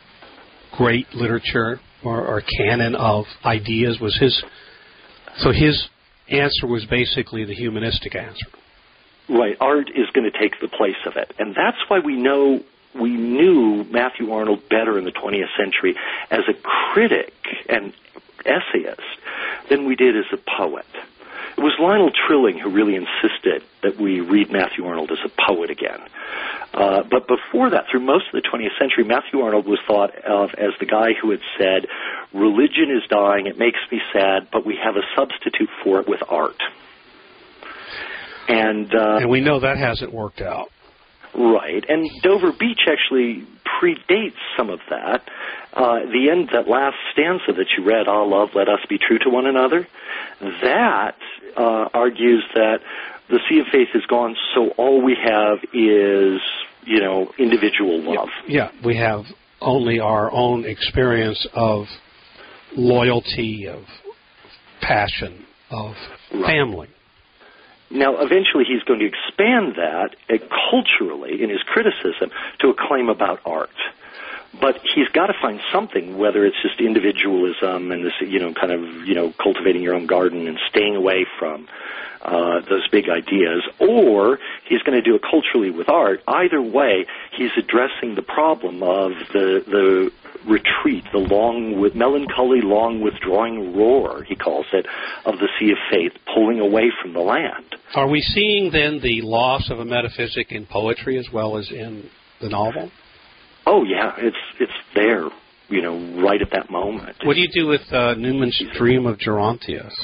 great literature or, or canon of ideas? Was his so his answer was basically the humanistic answer. Right. Art is going to take the place of it, and that's why we know we knew Matthew Arnold better in the twentieth century as a critic and essayist than we did as a poet. It was Lionel Trilling who really insisted that we read Matthew Arnold as a poet again. Uh, but before that, through most of the twentieth century, Matthew Arnold was thought of as the guy who had said, religion is dying, it makes me sad, but we have a substitute for it with art. And, uh, and we know that hasn't worked out. Right, and Dover Beach actually predates some of that. Uh, the end, that last stanza that you read, "Ah, love, let us be true to one another," that uh, argues that the sea of faith is gone, so all we have is, you know, individual love. Yeah, yeah. We have only our own experience of loyalty, of passion, of family. Now, eventually he's going to expand that uh, culturally in his criticism to a claim about art. But he's got to find something, whether it's just individualism and this, you know, kind of, you know, cultivating your own garden and staying away from uh, those big ideas, or he's going to do it culturally with art. Either way, he's addressing the problem of the the retreat, the long, with melancholy, long withdrawing roar, he calls it, of the sea of faith, pulling away from the land. Are we seeing then the loss of a metaphysic in poetry as well as in the novel? Oh yeah, it's it's there, you know, right at that moment. What do you do with uh, Newman's Dream of Gerontius?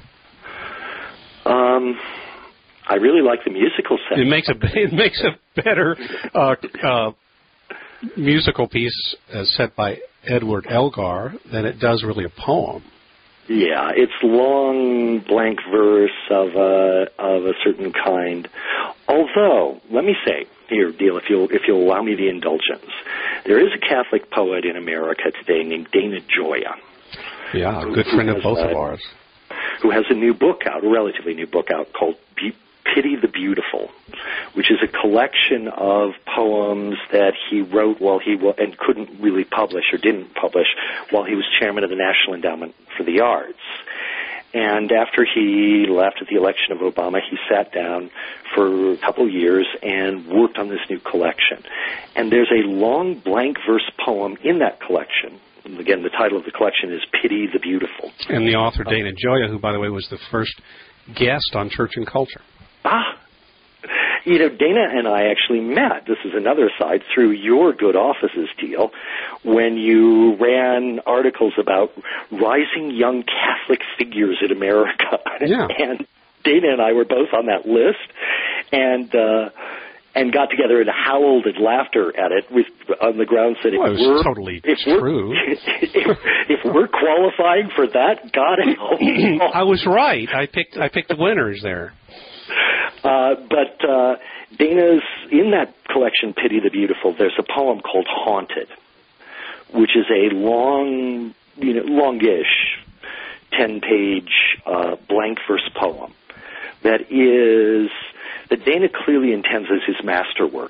Um, I really like the musical set. It makes a it makes a better uh, uh, musical piece uh, set by Edward Elgar than it does really a poem. Yeah, it's long blank verse of a of a certain kind. Although, let me say here, Deal, if you'll if you'll allow me the indulgence, there is a Catholic poet in America today named Dana Gioia. Yeah, a good friend of both of ours. Who has a new book out, a relatively new book out called Be- Pity the Beautiful, which is a collection of poems that he wrote while he wa- and couldn't really publish or didn't publish while he was chairman of the National Endowment for the Arts. And after he left at the election of Obama, he sat down for a couple years and worked on this new collection. And there's a long blank verse poem in that collection. And again, the title of the collection is Pity the Beautiful. And the author, Dana Gioia, who, by the way, was the first guest on Church and Culture. Ah, you know, Dana and I actually met, this is another side, through your good offices, Deal, when you ran articles about rising young Catholic figures in America. Yeah. And Dana and I were both on that list, and uh, and got together and howled at laughter at it with, on the grounds that if well, it was we're totally if true. We're, if, if we're qualifying for that, God help. I was right. I picked I picked the winners there. Uh, but uh, Dana's, in that collection, Pity the Beautiful, there's a poem called Haunted, which is a long, you know, longish, ten-page uh, blank verse poem that is, that Dana clearly intends as his masterwork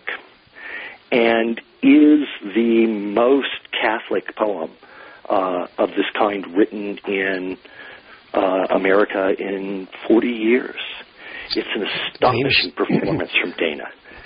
and is the most Catholic poem uh, of this kind written in uh, America in forty years. It's an astonishing performance from Dana.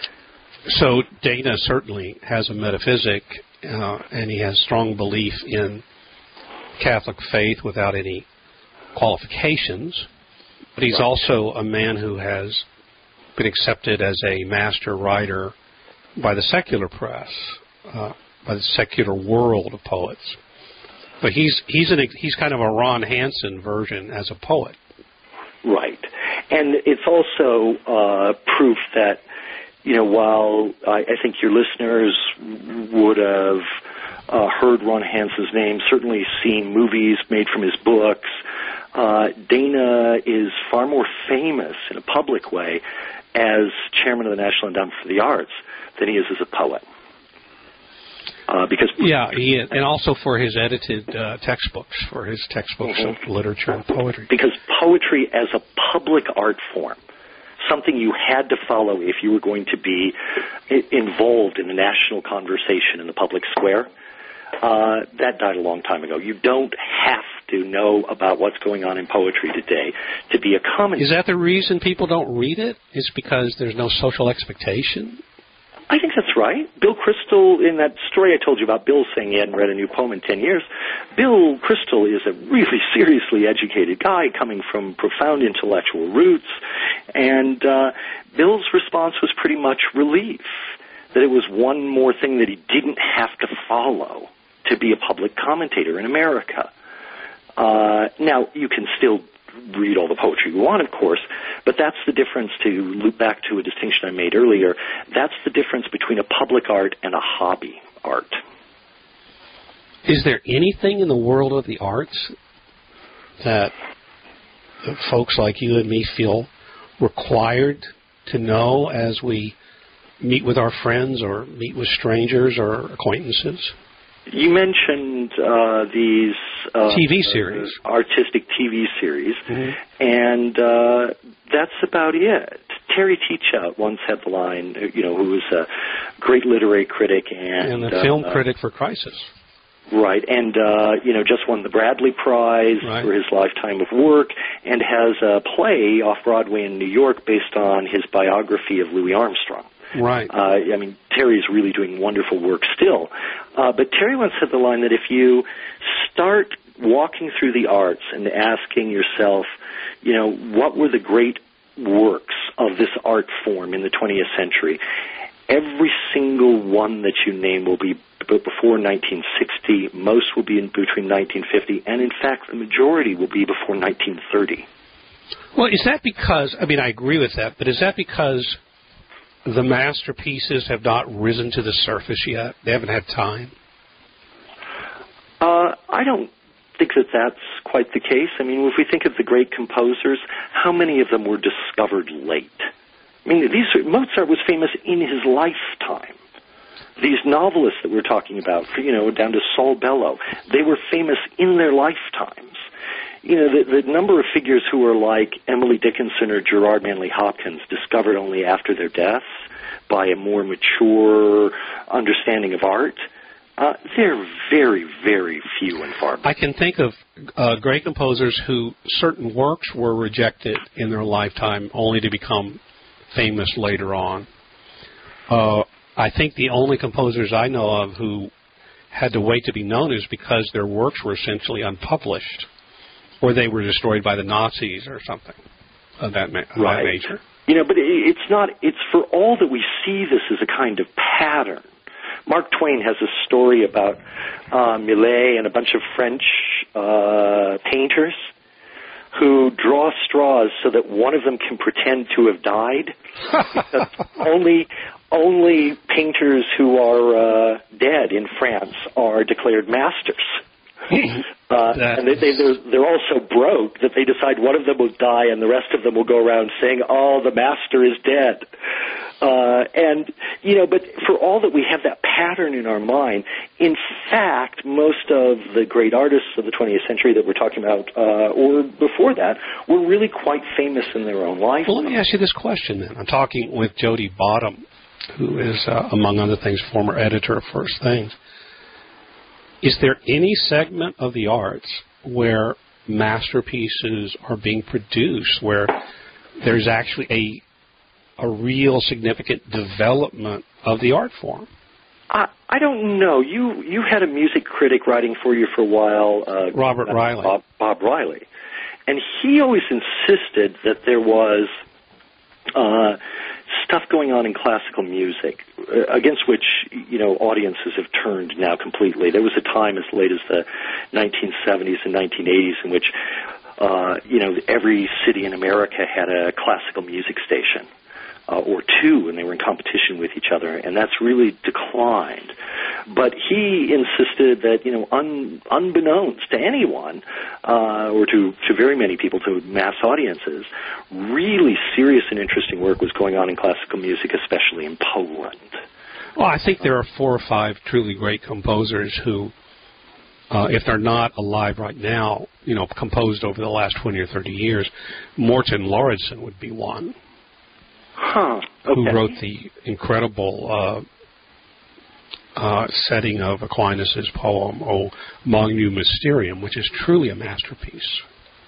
So Dana certainly has a metaphysic, uh, and he has strong belief in Catholic faith without any qualifications. But he's also a man who has been accepted as a master writer by the secular press, uh, by the secular world of poets. But he's he's an he's kind of a Ron Hansen version as a poet. Right. And it's also uh, proof that, you know, while I, I think your listeners would have uh, heard Ron Hansen's name, certainly seen movies made from his books, uh, Dana is far more famous in a public way as chairman of the National Endowment for the Arts than he is as a poet. Uh, because yeah, he is, and also for his edited uh, textbooks, for his textbooks mm-hmm. of literature and poetry. Because poetry as a public art form, something you had to follow if you were going to be I- involved in a national conversation in the public square, uh, that died a long time ago. You don't have to know about what's going on in poetry today to be a commentator. Is that the reason people don't read it? Is because there's no social expectation? I think that's right. Bill Crystal, in that story I told you about Bill saying he hadn't read a new poem in ten years, Bill Crystal is a really seriously educated guy coming from profound intellectual roots, and uh, Bill's response was pretty much relief, that it was one more thing that he didn't have to follow to be a public commentator in America. Uh, now, you can still read all the poetry you want, of course, but that's the difference, to loop back to a distinction I made earlier, that's the difference between a public art and a hobby art. Is there anything in the world of the arts that folks like you and me feel required to know as we meet with our friends or meet with strangers or acquaintances? You mentioned uh, these uh, T V series, uh, artistic T V series, mm-hmm. and uh, that's about it. Terry Teachout once had the line, you know, who was a great literary critic and, and a uh, film critic for Crisis. Right, and, uh, you know, just won the Bradley Prize right. for his lifetime of work, and has a play off-Broadway in New York based on his biography of Louis Armstrong. Right. Uh, I mean, Terry's really doing wonderful work still. Uh, but Terry once said the line that if you start walking through the arts and asking yourself, you know, what were the great works of this art form in the twentieth century, every single one that you name will be before nineteen sixty, most will be in between nineteen fifty, and in fact the majority will be before nineteen thirty. Well, is that because, I mean, I agree with that, but is that because the masterpieces have not risen to the surface yet? They haven't had time? Uh, I don't think that that's quite the case. I mean, if we think of the great composers, how many of them were discovered late? I mean, these are, Mozart was famous in his lifetime. These novelists that we're talking about, you know, down to Saul Bellow, they were famous in their lifetimes. You know, the, the number of figures who are like Emily Dickinson or Gerard Manley Hopkins, discovered only after their deaths by a more mature understanding of art, uh, they're very, very few and far between. I can think of uh, great composers who certain works were rejected in their lifetime only to become famous later on. Uh, I think the only composers I know of who had to wait to be known is because their works were essentially unpublished, or they were destroyed by the Nazis or something of that, ma- of right. that nature. You know, but it's not, it's for all that we see this as a kind of pattern. Mark Twain has a story about uh, Millet and a bunch of French uh, painters who draw straws so that one of them can pretend to have died. Because only only painters who are uh, dead in France are declared masters. uh, and they, they, they're, they're all so broke that they decide one of them will die and the rest of them will go around saying, oh, the master is dead. Uh, and, you know, but for all that we have that pattern in our mind, in fact, most of the great artists of the twentieth century that we're talking about, uh, or before that, were really quite famous in their own life. Well, let me ask you this question then. I'm talking with Jody Bottom, who is, uh, among other things, former editor of First Things. Is there any segment of the arts where masterpieces are being produced, where there's actually a a real significant development of the art form? I, I don't know. You you had a music critic writing for you for a while, uh, Robert uh, Riley. Bob, Bob Riley, and he always insisted that there was uh, stuff going on in classical music uh, against which, you know, audiences have turned now completely. There was a time as late as the nineteen seventies and nineteen eighties in which, uh, you know, every city in America had a classical music station. Uh, or two, and they were in competition with each other, and that's really declined. But he insisted that, you know, un, unbeknownst to anyone, uh, or to, to very many people, to mass audiences, really serious and interesting work was going on in classical music, especially in Poland. Well, I think there are four or five truly great composers who, uh, if they're not alive right now, you know, composed over the last twenty or thirty years. Morten Lauridsen would be one. Huh. Okay. Who wrote the incredible uh, uh, setting of Aquinas' poem, O Magnum Mysterium, which is truly a masterpiece.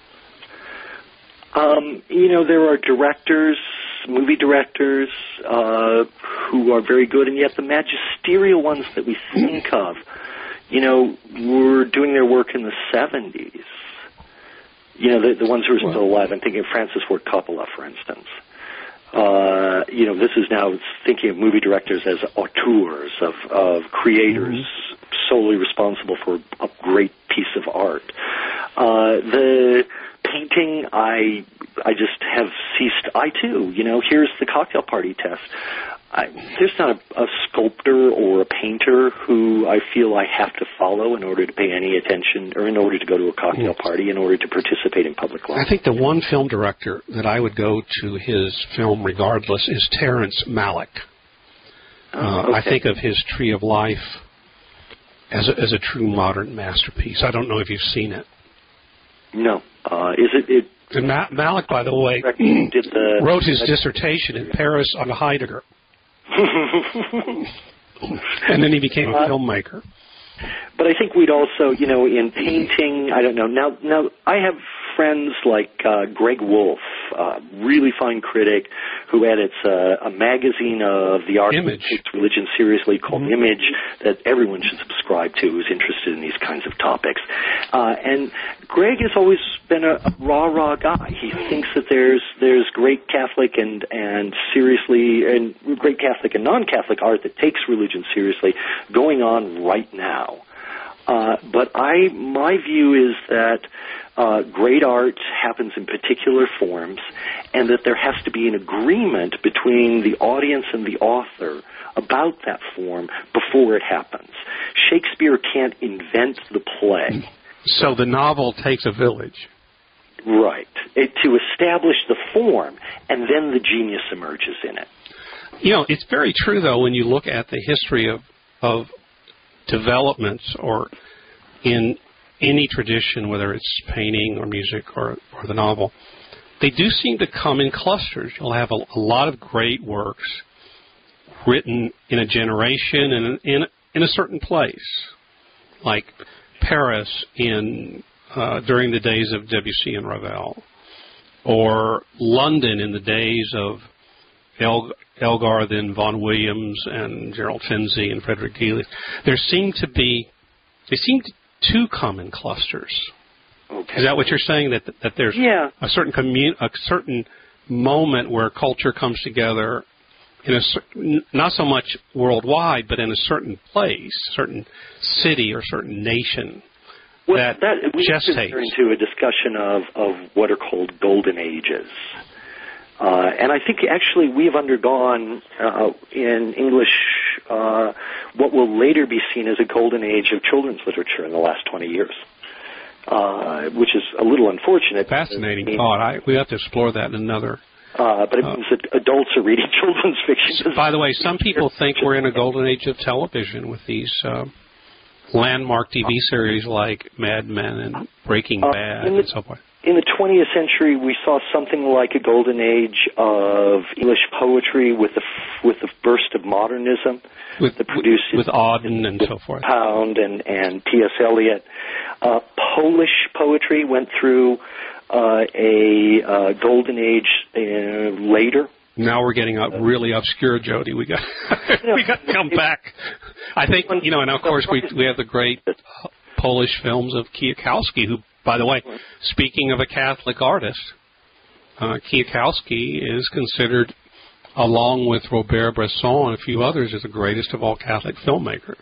Um, you know, there are directors, movie directors, uh, who are very good, and yet the magisterial ones that we think of, you know, were doing their work in the seventies. You know, the, the ones who are still alive. I'm thinking of Francis Ford Coppola, for instance. Uh, you know, this is now thinking of movie directors as auteurs, of, of creators mm-hmm. solely responsible for a great piece of art. Uh, the painting, I I just have ceased. I, too, you know, here's the cocktail party test. I, there's not a, a sculptor or a painter who I feel I have to follow in order to pay any attention, or in order to go to a cocktail party, in order to participate in public life. I think the one film director that I would go to his film regardless is Terrence Malick. Oh, uh, okay. I think of his Tree of Life as a, as a true modern masterpiece. I don't know if you've seen it. No. Uh, is it... it and Ma- Malick, by the way, did the, wrote his dissertation in Paris on Heidegger. And then he became a uh, filmmaker. But I think we'd also, you know, in painting, I don't know. Now, now I have friends like uh, Greg Wolf, uh, really fine critic, who edits uh, a magazine of the art that takes religion seriously called mm-hmm. Image that everyone should subscribe to who's interested in these kinds of topics. Uh, and Greg has always been a, a rah-rah guy. He thinks that there's there's great Catholic and, and seriously, and great Catholic and non-Catholic art that takes religion seriously going on right now. Uh, but I, my view is that uh, great art happens in particular forms, and that there has to be an agreement between the audience and the author about that form before it happens. Shakespeare can't invent the play. So the novel takes a village. Right. It, to establish the form, and then the genius emerges in it. You know, it's very true, though, when you look at the history of of developments or in any tradition, whether it's painting or music or, or the novel, they do seem to come in clusters. You'll have a, a lot of great works written in a generation and in, in, in a certain place, like Paris in uh, during the days of Debussy and Ravel, or London in the days of El- Elgar, then Vaughan Williams and Gerald Finzi and Frederick Geely. There seem to be, they seem to come in clusters. Okay. Is that what you're saying? That that there's yeah. a certain commun- a certain moment where culture comes together in a not so much worldwide, but in a certain place, certain city or certain nation well, that, that we gestates. Enter into a discussion of of what are called golden ages. Uh, and I think actually we've undergone uh, in English uh, what will later be seen as a golden age of children's literature in the last twenty years, uh, which is a little unfortunate. Fascinating thought. I, we have to explore that in another. Uh, but it means uh, that adults are reading children's fiction. By the way, some people think we're in a golden age of television with these uh, landmark T V series like Mad Men and Breaking uh, Bad and so forth. In the twentieth century, we saw something like a golden age of English poetry with the f- with the burst of modernism, with that produced with Auden and so forth, Pound and and T S Eliot. Uh, Polish poetry went through uh, a uh, golden age uh, later. Now we're getting up really obscure, Jody. We got we got to come back. I think you know, and of course we we have the great Polish films of Kieckowski, who. By the way, speaking of a Catholic artist, uh, Kieckowski is considered, along with Robert Bresson and a few others, as the greatest of all Catholic filmmakers.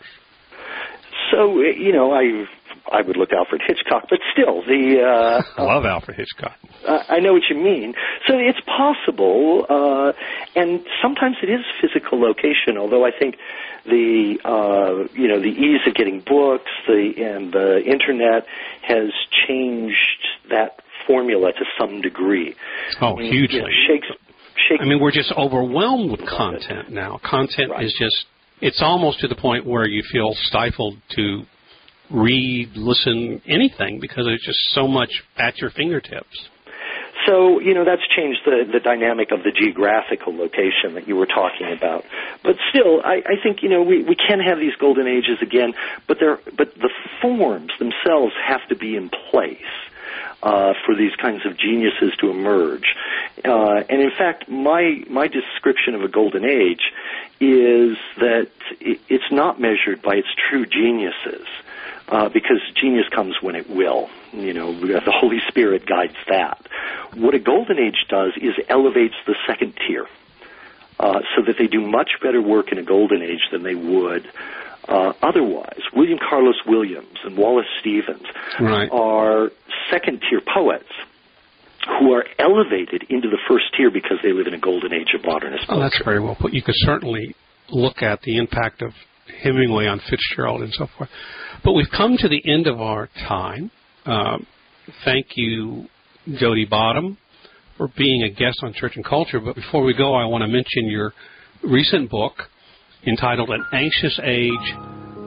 So, you know, I I would look Alfred Hitchcock, but still, the... Uh, I love Alfred Hitchcock. Uh, I know what you mean. So it's possible, uh, and sometimes it is physical location, although I think the uh, you know the ease of getting books, the and the internet has changed that formula to some degree. Oh, I mean, hugely. You know, Shakespeare, Shakespeare, I mean, we're just overwhelmed with content now. Content right. is just, it's almost to the point where you feel stifled to read, listen, anything, because there's just so much at your fingertips. So, you know, that's changed the, the dynamic of the geographical location that you were talking about. But still, I, I think, you know, we, we can have these golden ages again, but they're, but the forms themselves have to be in place uh, for these kinds of geniuses to emerge. Uh, and in fact, my my description of a golden age is that it, it's not measured by its true geniuses. Uh, because genius comes when it will. You know, the Holy Spirit guides that. What a golden age does is elevates the second tier, uh, so that they do much better work in a golden age than they would uh, otherwise. William Carlos Williams and Wallace Stevens right. are second-tier poets who are elevated into the first tier because they live in a golden age of modernist poetry. Oh, that's very well put. You could certainly look at the impact of Hemingway on Fitzgerald and so forth. But we've come to the end of our time. Um, thank you, Jody Bottom, for being a guest on Church and Culture. But before we go, I want to mention your recent book entitled An Anxious Age,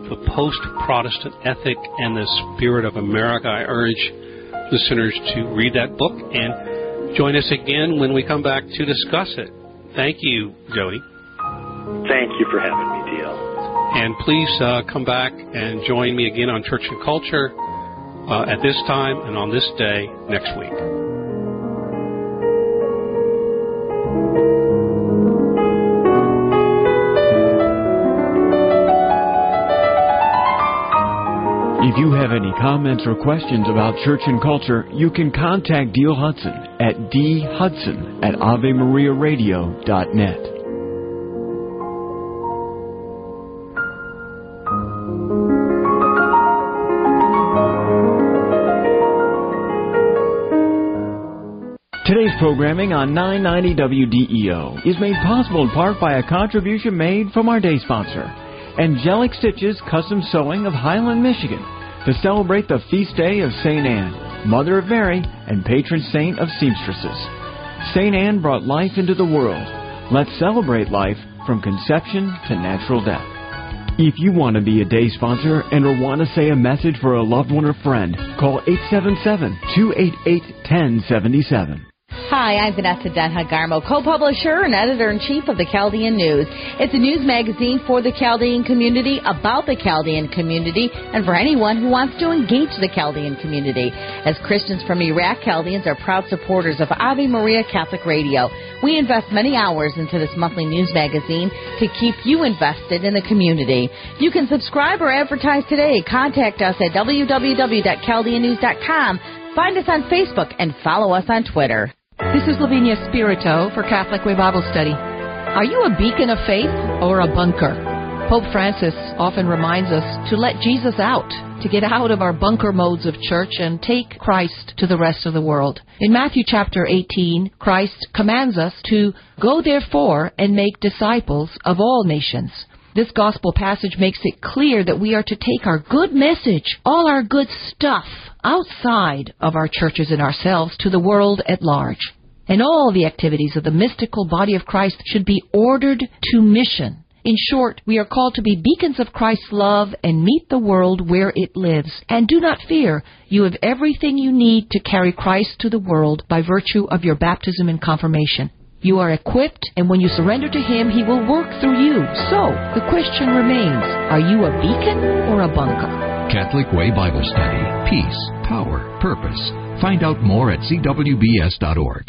the post-Protestant ethic and the spirit of America. I urge listeners to read that book and join us again when we come back to discuss it. Thank you, Jody. Thank you for having me, D L. And please uh, come back and join me again on Church and Culture uh, at this time and on this day next week. If you have any comments or questions about Church and Culture, you can contact Dale Hudson at d hudson at ave maria radio dot net. Today's programming on nine ninety W D E O is made possible in part by a contribution made from our day sponsor, Angelic Stitches Custom Sewing of Highland, Michigan, to celebrate the feast day of Saint Anne, Mother of Mary and patron saint of seamstresses. Saint Anne brought life into the world. Let's celebrate life from conception to natural death. If you want to be a day sponsor and or want to say a message for a loved one or friend, call eight seven seven, two eight eight, one zero seven seven. Hi, I'm Vanessa Denha-Garmo, co-publisher and editor-in-chief of the Chaldean News. It's a news magazine for the Chaldean community, about the Chaldean community, and for anyone who wants to engage the Chaldean community. As Christians from Iraq, Chaldeans are proud supporters of Ave Maria Catholic Radio. We invest many hours into this monthly news magazine to keep you invested in the community. You can subscribe or advertise today. Contact us at w w w dot chaldean news dot com. Find us on Facebook and follow us on Twitter. This is Lavinia Spirito for Catholic Way Bible Study. Are you a beacon of faith or a bunker? Pope Francis often reminds us to let Jesus out, to get out of our bunker modes of church and take Christ to the rest of the world. In Matthew chapter eighteen, Christ commands us to go therefore and make disciples of all nations. This gospel passage makes it clear that we are to take our good message, all our good stuff, outside of our churches and ourselves to the world at large. And all the activities of the mystical body of Christ should be ordered to mission. In short, we are called to be beacons of Christ's love and meet the world where it lives. And do not fear, you have everything you need to carry Christ to the world by virtue of your baptism and confirmation. You are equipped, and when you surrender to Him, He will work through you. So, the question remains, are you a beacon or a bunker? Catholic Way Bible Study. Peace, power, purpose. Find out more at c w b s dot org.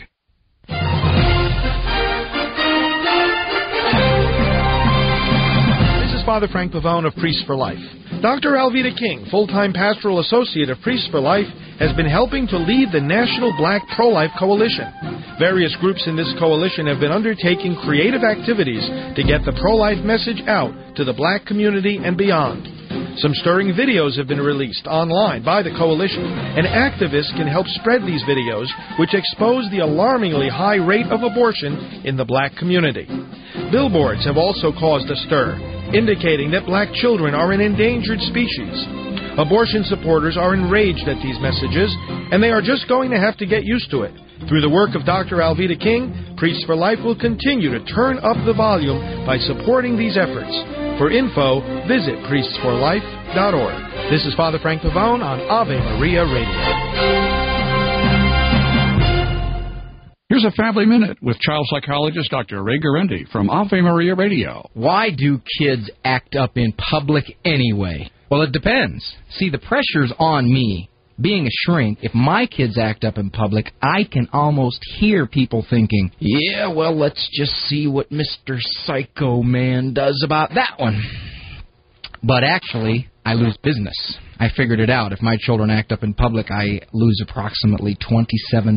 This is Father Frank Pavone of Priests for Life. Doctor Alveda King, full-time pastoral associate of Priests for Life, has been helping to lead the National Black Pro-Life Coalition. Various groups in this coalition have been undertaking creative activities to get the pro-life message out to the black community and beyond. Some stirring videos have been released online by the coalition, and activists can help spread these videos, which expose the alarmingly high rate of abortion in the black community. Billboards have also caused a stir, indicating that black children are an endangered species. Abortion supporters are enraged at these messages, and they are just going to have to get used to it. Through the work of Doctor Alveda King, Priests for Life will continue to turn up the volume by supporting these efforts. For info, visit priests for life dot org. This is Father Frank Pavone on Ave Maria Radio. Here's a Family Minute with child psychologist Doctor Ray Guarendi from Ave Maria Radio. Why do kids act up in public anyway? Well, it depends. See, the pressure's on me. Being a shrink, if my kids act up in public, I can almost hear people thinking, yeah, well, let's just see what Mister Psycho Man does about that one. But actually, I lose business. I figured it out. If my children act up in public, I lose approximately twenty-seven